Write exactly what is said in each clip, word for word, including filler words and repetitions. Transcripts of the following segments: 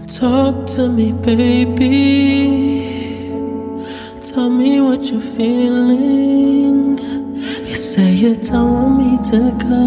Talk to me, baby. Tell me what you're feeling. You say you don't want me to go.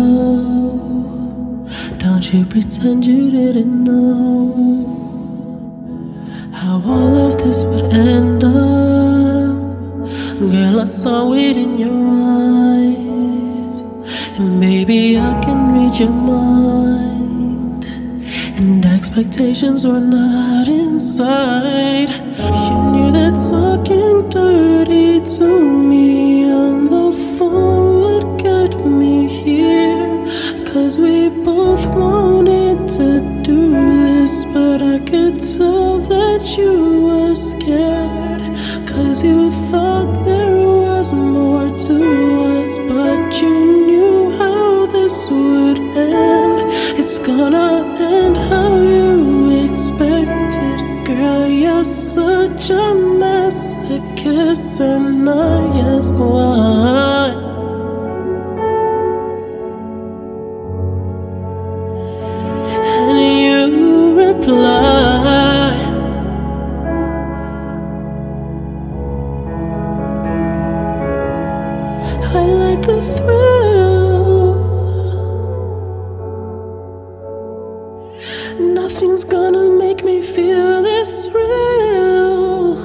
Don't you pretend you didn't know how all of this would end up. Girl, I saw it in your eyes. And baby, I can read your mind. And expectations were not inside. You knew that talking dirty to me on the phone would get me here. Cause we both wanted to do this, but I could tell that you were scared. Cause you thought there was more to us, but you knew how this would end. It's gonna end how you expected. Girl, you're such a masochist, and I ask why. And you reply, I like the thrill. Nothing's gonna make me feel this real.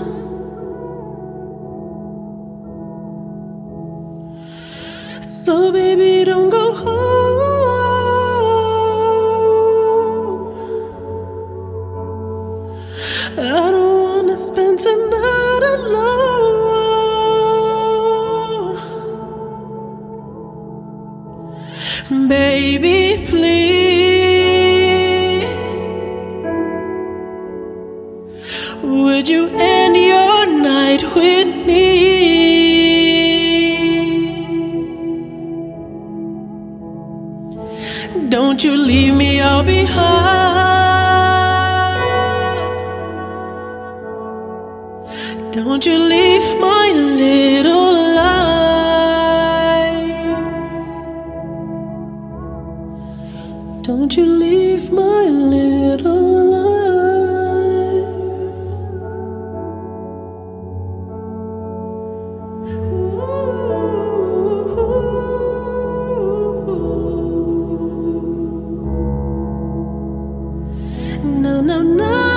So baby, don't go home. I don't wanna spend tonight alone. Baby, please, would you end your night with me? Don't you leave me all behind. Don't you leave my little life. Don't you leave my little life. No, no, no.